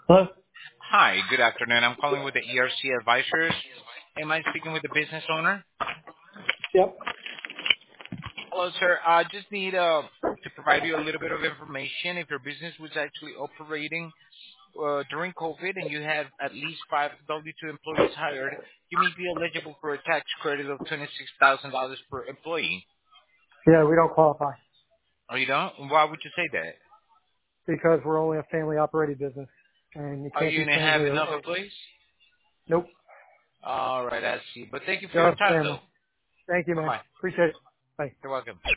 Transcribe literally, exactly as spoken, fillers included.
Hello? Hi, good afternoon. I'm calling with the E R C Advisors. Am I speaking with the business owner? Yep. Hello, sir. I just need uh, to provide you a little bit of information. If your business was actually operating uh, during COVID and you had at least five W two employees hired, you may be eligible for a tax credit of twenty-six thousand dollars per employee. Yeah, we don't qualify Oh, you don't? Why would you say that? because we're only a family operated business and you Are can't you be going to have family or, enough or employees? nope, All right, I see. But thank you for your just time, family. though. Thank you, man. Bye-bye. Appreciate it. Bye. You're welcome.